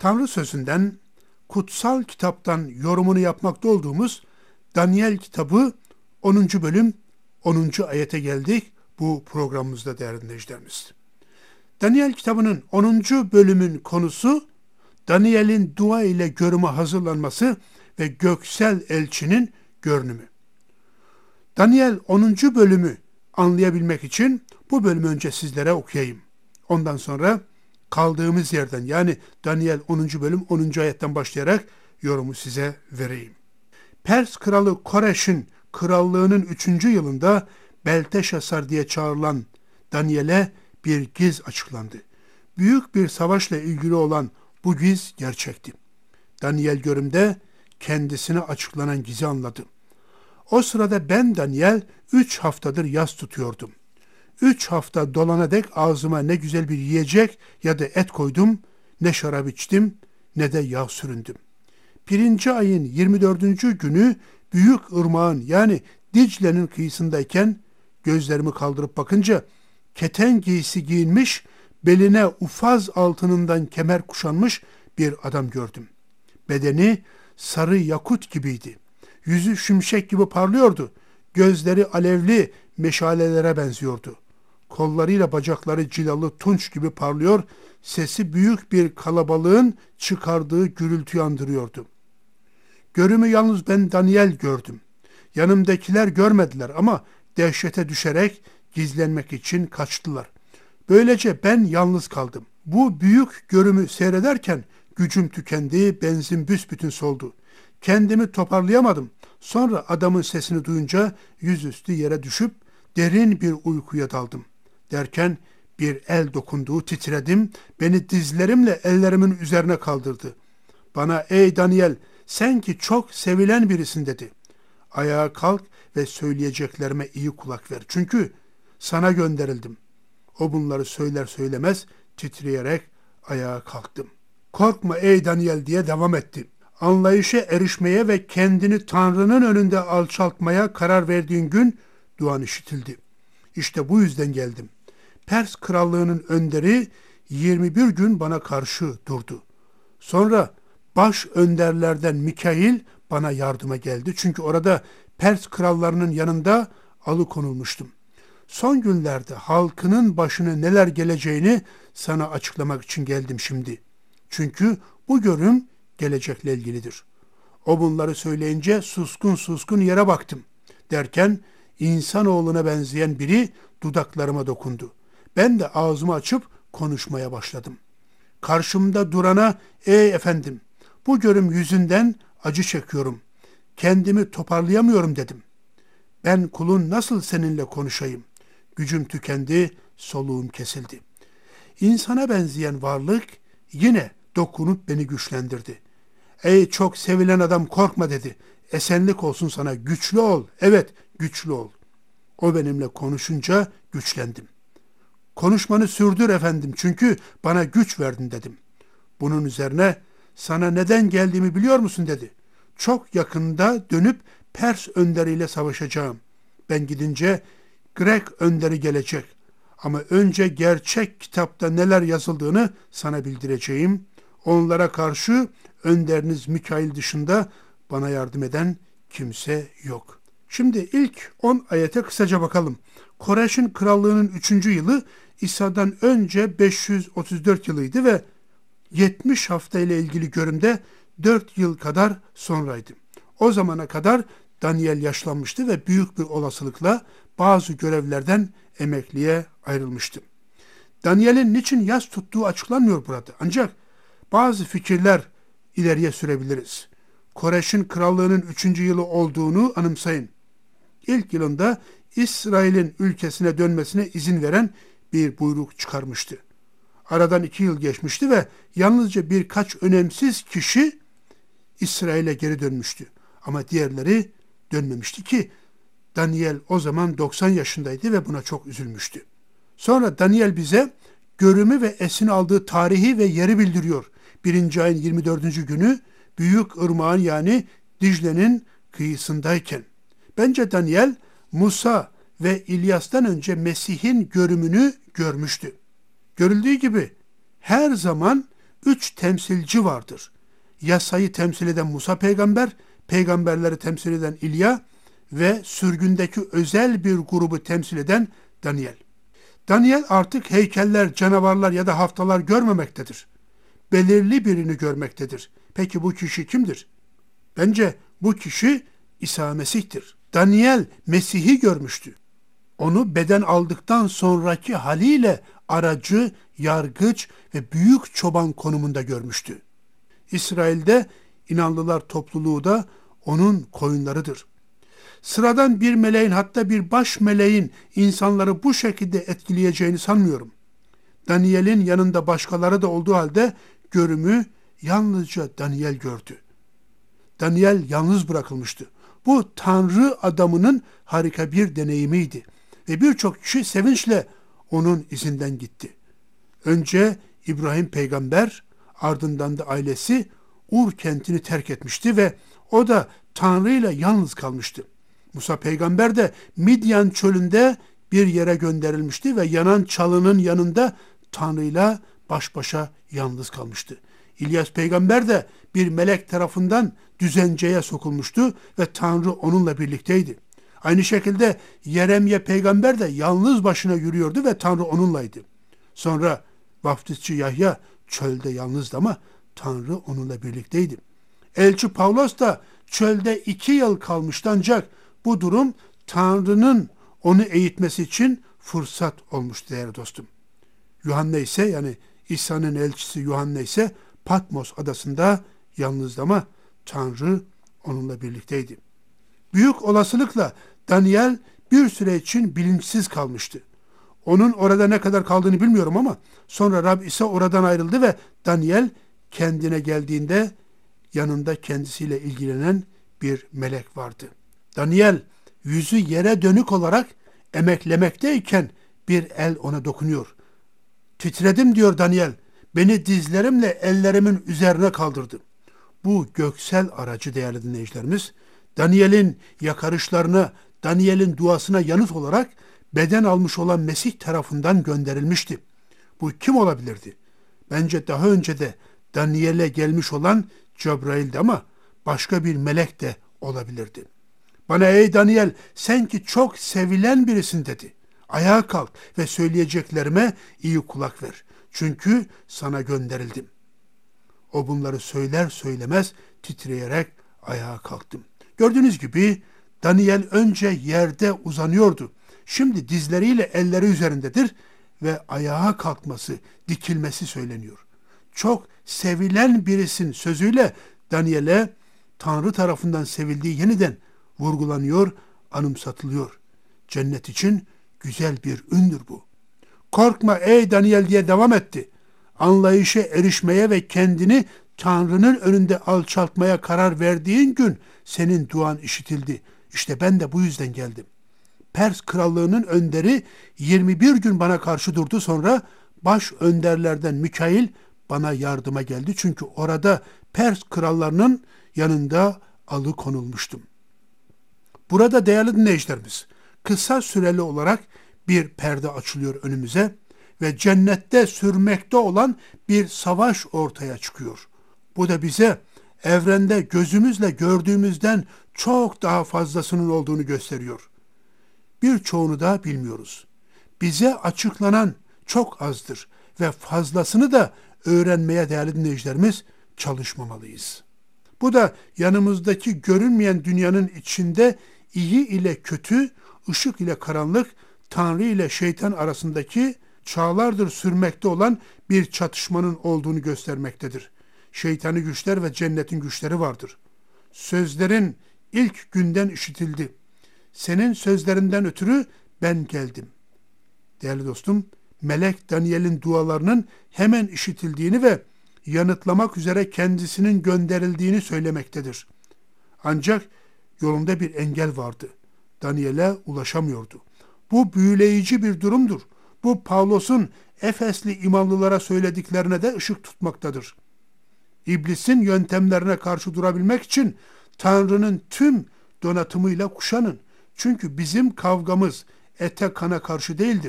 Tanrı sözünden, kutsal kitaptan yorumunu yapmakta olduğumuz Daniel kitabı 10. bölüm 10. ayete geldik bu programımızda değerli dinleyicilerimiz. Daniel kitabının 10. bölümün konusu Daniel'in dua ile görüme hazırlanması ve göksel elçinin görünümü. Daniel 10. bölümü anlayabilmek için bu bölümü önce sizlere okuyayım. Ondan sonra kaldığımız yerden yani Daniel 10. bölüm 10. ayetten başlayarak yorumu size vereyim. Pers kralı Koreş'in krallığının 3. yılında Belteşassar diye çağrılan Daniel'e bir giz açıklandı. Büyük bir savaşla ilgili olan bu giz gerçekti. Daniel görümde kendisine açıklanan gizi anladı. O sırada ben Daniel 3 haftadır yas tutuyordum. 3 hafta dolana dek ağzıma ne güzel bir yiyecek ya da et koydum, ne şarap içtim, ne de yağ süründüm. 1. ayın 24. günü büyük ırmağın yani Dicle'nin kıyısındayken gözlerimi kaldırıp bakınca keten giysi giyinmiş, beline ufaz altınından kemer kuşanmış bir adam gördüm. Bedeni sarı yakut gibiydi. Yüzü şimşek gibi parlıyordu. Gözleri alevli meşalelere benziyordu. Kollarıyla bacakları cilalı tunç gibi parlıyor, sesi büyük bir kalabalığın çıkardığı gürültüyü andırıyordu. Görümü yalnız ben Daniel gördüm. Yanımdakiler görmediler ama dehşete düşerek gizlenmek için kaçtılar. Böylece ben yalnız kaldım. Bu büyük görümü seyrederken gücüm tükendi, benzin büsbütün soldu. Kendimi toparlayamadım. Sonra adamın sesini duyunca yüzüstü yere düşüp derin bir uykuya daldım. Derken bir el dokunduğu titredim, beni dizlerimle ellerimin üzerine kaldırdı. Bana ey Daniel sen ki çok sevilen birisin dedi. Ayağa kalk ve söyleyeceklerime iyi kulak ver. Çünkü sana gönderildim. O bunları söyler söylemez titreyerek ayağa kalktım. Korkma ey Daniel diye devam etti. Anlayışa erişmeye ve kendini Tanrı'nın önünde alçaltmaya karar verdiğin gün duan işitildi. İşte bu yüzden geldim. Pers krallığının önderi 21 gün bana karşı durdu. Sonra baş önderlerden Mikail bana yardıma geldi. Çünkü orada Pers krallarının yanında alıkonulmuştum. Son günlerde halkının başına neler geleceğini sana açıklamak için geldim şimdi. Çünkü bu görüm gelecekle ilgilidir. O bunları söyleyince suskun suskun yere baktım. Derken insanoğluna benzeyen biri dudaklarıma dokundu. Ben de ağzımı açıp konuşmaya başladım. Karşımda durana ey efendim bu görüm yüzünden acı çekiyorum. Kendimi toparlayamıyorum dedim. Ben kulun nasıl seninle konuşayım? Gücüm tükendi, soluğum kesildi. İnsana benzeyen varlık yine dokunup beni güçlendirdi. Ey çok sevilen adam korkma dedi. Esenlik olsun sana, güçlü ol. Evet, güçlü ol. O benimle konuşunca güçlendim. Konuşmanı sürdür efendim çünkü bana güç verdin dedim. Bunun üzerine sana neden geldiğimi biliyor musun dedi. Çok yakında dönüp Pers önderiyle savaşacağım. Ben gidince Grek önderi gelecek. Ama önce gerçek kitapta neler yazıldığını sana bildireceğim. Onlara karşı önderiniz Mikail dışında bana yardım eden kimse yok. Şimdi ilk 10 ayete kısaca bakalım. Koreş'in krallığının 3. yılı İsa'dan önce 534 yılıydı ve 70 hafta ile ilgili görümde 4 yıl kadar sonraydı. O zamana kadar Daniel yaşlanmıştı ve büyük bir olasılıkla bazı görevlerden emekliye ayrılmıştı. Daniel'in niçin yas tuttuğu açıklanmıyor burada. Ancak bazı fikirler ileriye sürebiliriz. Koreş'in krallığının 3. yılı olduğunu anımsayın. İlk yılında İsrail'in ülkesine dönmesine izin veren bir buyruk çıkarmıştı. Aradan 2 yıl geçmişti ve yalnızca birkaç önemsiz kişi İsrail'e geri dönmüştü. Ama diğerleri dönmemişti ki Daniel o zaman 90 yaşındaydı ve buna çok üzülmüştü. Sonra Daniel bize görümü ve esini aldığı tarihi ve yeri bildiriyor. 1. ayın 24. günü büyük ırmağın yani Dicle'nin kıyısındayken. Bence Daniel Musa ve İlyas'tan önce Mesih'in görümünü görmüştü. Görüldüğü gibi her zaman 3 temsilci vardır. Yasayı temsil eden Musa peygamber, peygamberleri temsil eden İlya ve sürgündeki özel bir grubu temsil eden Daniel. Daniel artık heykeller, canavarlar ya da haftalar görmemektedir. Belirli birini görmektedir. Peki bu kişi kimdir? Bence bu kişi İsa Mesih'tir. Daniel Mesih'i görmüştü. Onu beden aldıktan sonraki haliyle aracı, yargıç ve büyük çoban konumunda görmüştü. İsrail'de inanlılar topluluğu da onun koyunlarıdır. Sıradan bir meleğin, hatta bir baş meleğin insanları bu şekilde etkileyeceğini sanmıyorum. Daniel'in yanında başkaları da olduğu halde görümü yalnızca Daniel gördü. Daniel yalnız bırakılmıştı. Bu Tanrı adamının harika bir deneyimiydi. Ve birçok kişi sevinçle onun izinden gitti. Önce İbrahim peygamber, ardından da ailesi Ur kentini terk etmişti ve o da Tanrı ile yalnız kalmıştı. Musa peygamber de Midyan çölünde bir yere gönderilmişti ve yanan çalının yanında Tanrı ile baş başa yalnız kalmıştı. İlyas peygamber de bir melek tarafından düzenceye sokulmuştu ve Tanrı onunla birlikteydi. Aynı şekilde Yeremye peygamber de yalnız başına yürüyordu ve Tanrı onunlaydı. Sonra vaftizci Yahya çölde yalnızdı ama Tanrı onunla birlikteydi. Elçi Pavlos da çölde 2 yıl kalmıştı ancak bu durum Tanrı'nın onu eğitmesi için fırsat olmuştu değerli dostum. Yuhanna ise, yani İsa'nın elçisi Yuhanna ise Patmos adasında yalnızdı ama Tanrı onunla birlikteydi. Büyük olasılıkla Daniel bir süre için bilinçsiz kalmıştı. Onun orada ne kadar kaldığını bilmiyorum ama sonra Rab ise oradan ayrıldı ve Daniel kendine geldiğinde yanında kendisiyle ilgilenen bir melek vardı. Daniel yüzü yere dönük olarak emeklemekteyken bir el ona dokunuyor. Titredim diyor Daniel. Beni dizlerimle ellerimin üzerine kaldırdı. Bu göksel aracı değerli dinleyicilerimiz, Daniel'in yakarışlarına, Daniel'in duasına yanıt olarak beden almış olan Mesih tarafından gönderilmişti. Bu kim olabilirdi? Bence daha önce de Daniel'e gelmiş olan Cebrail'di ama başka bir melek de olabilirdi. Bana ey Daniel, sen ki çok sevilen birisin dedi. Ayağa kalk ve söyleyeceklerime iyi kulak ver. Çünkü sana gönderildim. O bunları söyler söylemez titreyerek ayağa kalktım. Gördüğünüz gibi Daniel önce yerde uzanıyordu. Şimdi dizleriyle elleri üzerindedir ve ayağa kalkması, dikilmesi söyleniyor. Çok sevilen birisin sözüyle Daniel'e Tanrı tarafından sevildiği yeniden vurgulanıyor, anımsatılıyor. Cennet için güzel bir ündür bu. Korkma ey Daniel diye devam etti. Anlayışa erişmeye ve kendini Tanrı'nın önünde alçaltmaya karar verdiğin gün senin duan işitildi. İşte ben de bu yüzden geldim. Pers krallığının önderi 21 gün bana karşı durdu, sonra baş önderlerden Mikail bana yardıma geldi. Çünkü orada Pers krallarının yanında alıkonulmuştum. Burada değerli dinleyicilerimiz, kısa süreli olarak bir perde açılıyor önümüze ve cennette sürmekte olan bir savaş ortaya çıkıyor. Bu da bize evrende gözümüzle gördüğümüzden çok daha fazlasının olduğunu gösteriyor. Birçoğunu da bilmiyoruz. Bize açıklanan çok azdır ve fazlasını da öğrenmeye değerli dinleyicilerimiz çalışmamalıyız. Bu da yanımızdaki görünmeyen dünyanın içinde iyi ile kötü, ışık ile karanlık, Tanrı ile şeytan arasındaki çağlardır sürmekte olan bir çatışmanın olduğunu göstermektedir. Şeytani güçler ve cennetin güçleri vardır. Sözlerin ilk günden işitildi. Senin sözlerinden ötürü ben geldim. Değerli dostum, melek Daniel'in dualarının hemen işitildiğini ve yanıtlamak üzere kendisinin gönderildiğini söylemektedir. Ancak yolunda bir engel vardı. Daniel'e ulaşamıyordu. Bu büyüleyici bir durumdur. Bu Pavlos'un Efesli imanlılara söylediklerine de ışık tutmaktadır. İblisin yöntemlerine karşı durabilmek için Tanrı'nın tüm donatımıyla kuşanın. Çünkü bizim kavgamız ete kana karşı değildir.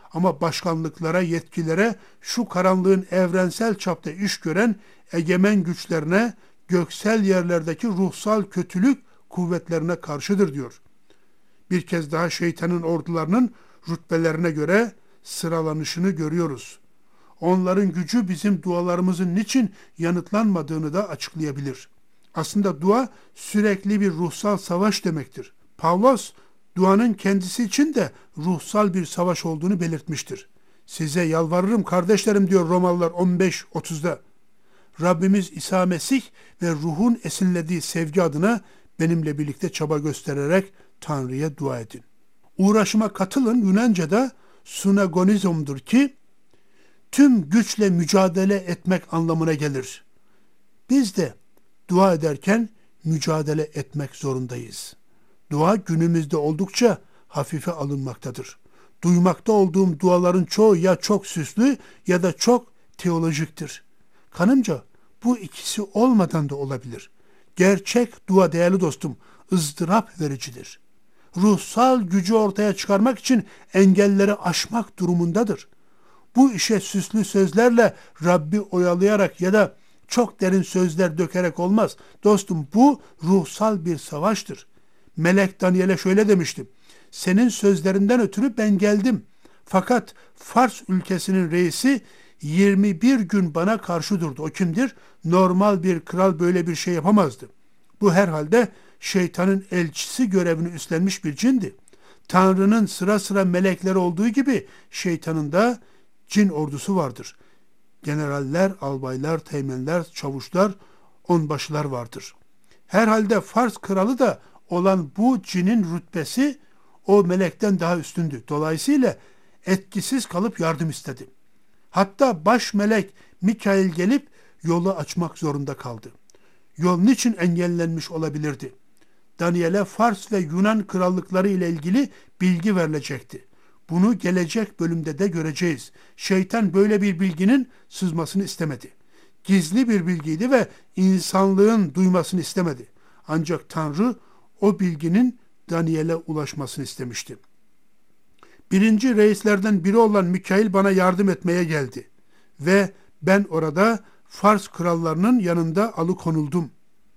Ama başkanlıklara, yetkilere, şu karanlığın evrensel çapta iş gören egemen güçlerine, göksel yerlerdeki ruhsal kötülük kuvvetlerine karşıdır diyor. Bir kez daha şeytanın ordularının rütbelerine göre sıralanışını görüyoruz. Onların gücü bizim dualarımızın niçin yanıtlanmadığını da açıklayabilir. Aslında dua sürekli bir ruhsal savaş demektir. Pavlos, duanın kendisi için de ruhsal bir savaş olduğunu belirtmiştir. Size yalvarırım kardeşlerim diyor Romalılar 15:30'da. Rabbimiz İsa Mesih ve ruhun esinlediği sevgi adına benimle birlikte çaba göstererek Tanrı'ya dua edin. Uğraşıma katılın Yunanca'da sunagonizmdur ki tüm güçle mücadele etmek anlamına gelir. Biz de dua ederken mücadele etmek zorundayız. Dua günümüzde oldukça hafife alınmaktadır. Duymakta olduğum duaların çoğu ya çok süslü ya da çok teolojiktir. Kanımca bu ikisi olmadan da olabilir. Gerçek dua değerli dostum ızdırap vericidir. Ruhsal gücü ortaya çıkarmak için engelleri aşmak durumundadır. Bu işe süslü sözlerle Rabbi oyalayarak ya da çok derin sözler dökerek olmaz. Dostum bu ruhsal bir savaştır. Melek Daniel'e şöyle demişti. Senin sözlerinden ötürü ben geldim. Fakat Fars ülkesinin reisi 21 gün bana karşı durdu. O kimdir? Normal bir kral böyle bir şey yapamazdı. Bu herhalde şeytanın elçisi görevini üstlenmiş bir cindi. Tanrı'nın sıra sıra melekleri olduğu gibi şeytanın da cin ordusu vardır. Generaller, albaylar, teğmenler, çavuşlar, onbaşılar vardır. Herhalde Fars kralı da olan bu cinin rütbesi o melekten daha üstündü. Dolayısıyla etkisiz kalıp yardım istedi. Hatta baş melek Mikail gelip yolu açmak zorunda kaldı. Yol niçin engellenmiş olabilirdi? Daniel'e Fars ve Yunan krallıkları ile ilgili bilgi verilecekti. Bunu gelecek bölümde de göreceğiz. Şeytan böyle bir bilginin sızmasını istemedi. Gizli bir bilgiydi ve insanlığın duymasını istemedi. Ancak Tanrı o bilginin Daniel'e ulaşmasını istemişti. Birinci reislerden biri olan Mikail bana yardım etmeye geldi. Ve ben orada Fars krallarının yanında alıkonuldum.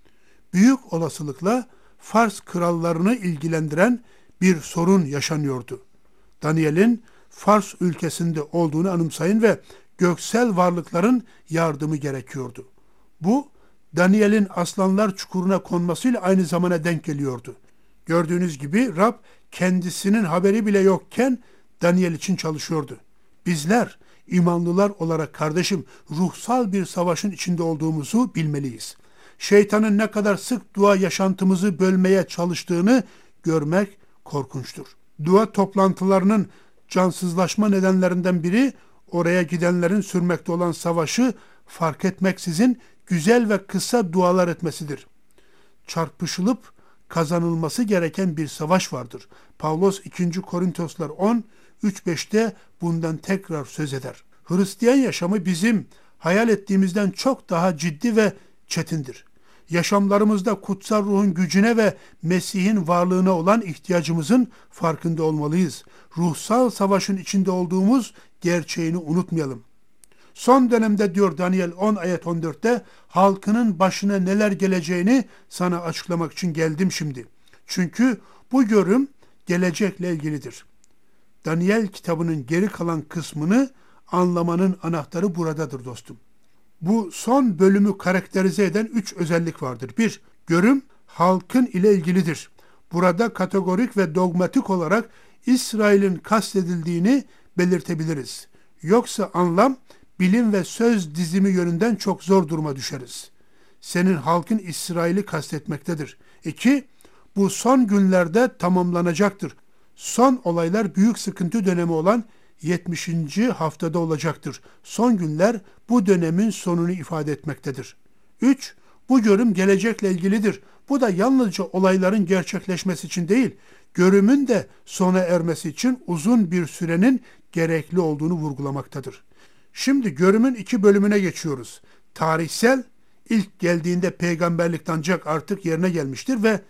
Büyük olasılıkla Fars krallarını ilgilendiren bir sorun yaşanıyordu. Daniel'in Fars ülkesinde olduğunu anımsayın ve göksel varlıkların yardımı gerekiyordu. Bu, Daniel'in aslanlar çukuruna konmasıyla aynı zamana denk geliyordu. Gördüğünüz gibi Rab kendisinin haberi bile yokken Daniel için çalışıyordu. Bizler imanlılar olarak kardeşim ruhsal bir savaşın içinde olduğumuzu bilmeliyiz. Şeytanın ne kadar sık dua yaşantımızı bölmeye çalıştığını görmek korkunçtur. Dua toplantılarının cansızlaşma nedenlerinden biri oraya gidenlerin sürmekte olan savaşı fark etmeksizin güzel ve kısa dualar etmesidir. Çarpışılıp kazanılması gereken bir savaş vardır. Pavlos 2. Korintoslar 10, 3-5'te bundan tekrar söz eder. Hristiyan yaşamı bizim hayal ettiğimizden çok daha ciddi ve çetindir. Yaşamlarımızda kutsal ruhun gücüne ve Mesih'in varlığına olan ihtiyacımızın farkında olmalıyız. Ruhsal savaşın içinde olduğumuz gerçeğini unutmayalım. Son dönemde diyor Daniel 10 ayet 14'te halkının başına neler geleceğini sana açıklamak için geldim şimdi. Çünkü bu görüm gelecekle ilgilidir. Daniel kitabının geri kalan kısmını anlamanın anahtarı buradadır dostum. Bu son bölümü karakterize eden 3 özellik vardır. 1. Görüm halkın ile ilgilidir. Burada kategorik ve dogmatik olarak İsrail'in kastedildiğini belirtebiliriz. Yoksa anlam, bilim ve söz dizimi yönünden çok zor duruma düşeriz. Senin halkın İsrail'i kastetmektedir. 2. Bu son günlerde tamamlanacaktır. Son olaylar büyük sıkıntı dönemi olan 70. haftada olacaktır. Son günler bu dönemin sonunu ifade etmektedir. 3. Bu görüm gelecekle ilgilidir. Bu da yalnızca olayların gerçekleşmesi için değil, görümün de sona ermesi için uzun bir sürenin gerekli olduğunu vurgulamaktadır. Şimdi görümün 2 bölümüne geçiyoruz. Tarihsel, ilk geldiğinde peygamberlik ancak artık yerine gelmiştir ve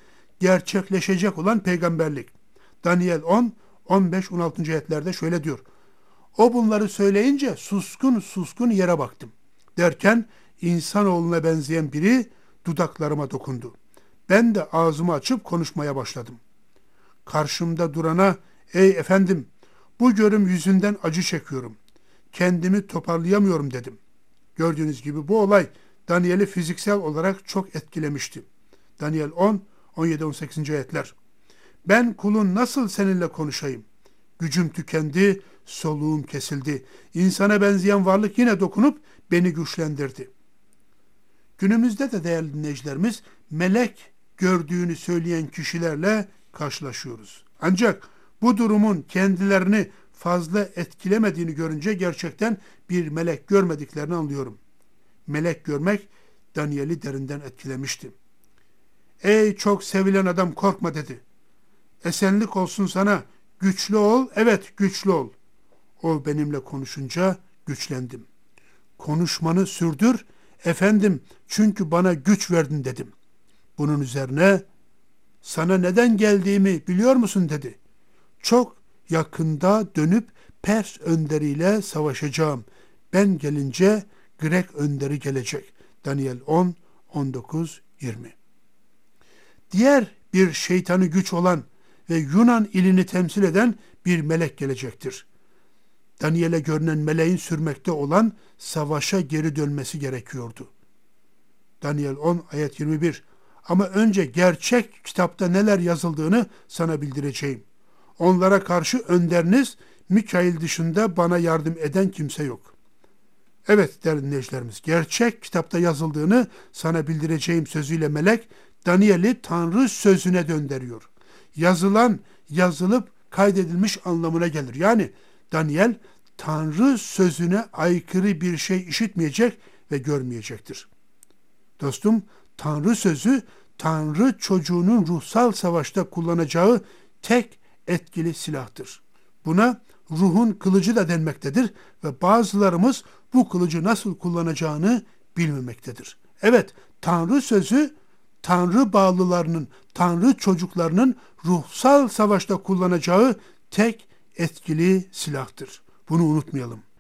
gerçekleşecek olan peygamberlik. Daniel 10, 15-16. ayetlerde şöyle diyor. O bunları söyleyince suskun suskun yere baktım. Derken insanoğluna benzeyen biri dudaklarıma dokundu. Ben de ağzımı açıp konuşmaya başladım. Karşımda durana, ey efendim, bu görüm yüzünden acı çekiyorum. Kendimi toparlayamıyorum dedim. Gördüğünüz gibi bu olay Daniel'i fiziksel olarak çok etkilemişti. Daniel 10, 17-18. ayetler. Ben kulun nasıl seninle konuşayım? Gücüm tükendi, soluğum kesildi. İnsana benzeyen varlık yine dokunup beni güçlendirdi. Günümüzde de değerli dinleyicilerimiz, melek gördüğünü söyleyen kişilerle karşılaşıyoruz. Ancak bu durumun kendilerini fazla etkilemediğini görünce gerçekten bir melek görmediklerini anlıyorum. Melek görmek Daniel'i derinden etkilemişti. Ey çok sevilen adam, korkma dedi. Esenlik olsun sana, güçlü ol, evet güçlü ol. O benimle konuşunca güçlendim. Konuşmanı sürdür, efendim, çünkü bana güç verdin dedim. Bunun üzerine sana neden geldiğimi biliyor musun dedi. Çok yakında dönüp Pers önderiyle savaşacağım. Ben gelince Grek önderi gelecek. Daniel 10, 19, 20. Diğer bir şeytanı güç olan ve Yunan ilini temsil eden bir melek gelecektir. Daniel'e görünen meleğin sürmekte olan savaşa geri dönmesi gerekiyordu. Daniel 10 ayet 21. Ama önce gerçek kitapta neler yazıldığını sana bildireceğim. Onlara karşı önderiniz Mikail dışında bana yardım eden kimse yok. Evet değerli dinleyicilerimiz, gerçek kitapta yazıldığını sana bildireceğim sözüyle melek Daniel'i Tanrı sözüne döndürüyor. Yazılan, yazılıp kaydedilmiş anlamına gelir. Yani Daniel Tanrı sözüne aykırı bir şey işitmeyecek ve görmeyecektir. Dostum, Tanrı sözü Tanrı çocuğunun ruhsal savaşta kullanacağı tek etkili silahtır. Buna ruhun kılıcı da denmektedir ve bazılarımız bu kılıcı nasıl kullanacağını bilmemektedir. Evet, Tanrı sözü Tanrı bağlılarının, Tanrı çocuklarının ruhsal savaşta kullanacağı tek etkili silahtır. Bunu unutmayalım.